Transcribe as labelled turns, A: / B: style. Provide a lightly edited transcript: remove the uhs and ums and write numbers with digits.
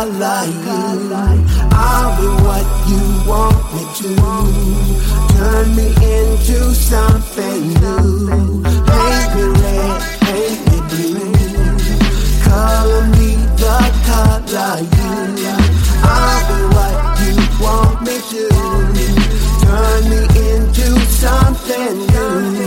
A: color you. I'll be what you want me to. Turn me into something new. Paint me red, paint me blue. Color me the color you. I'll be what you want me to. Turn me into something new.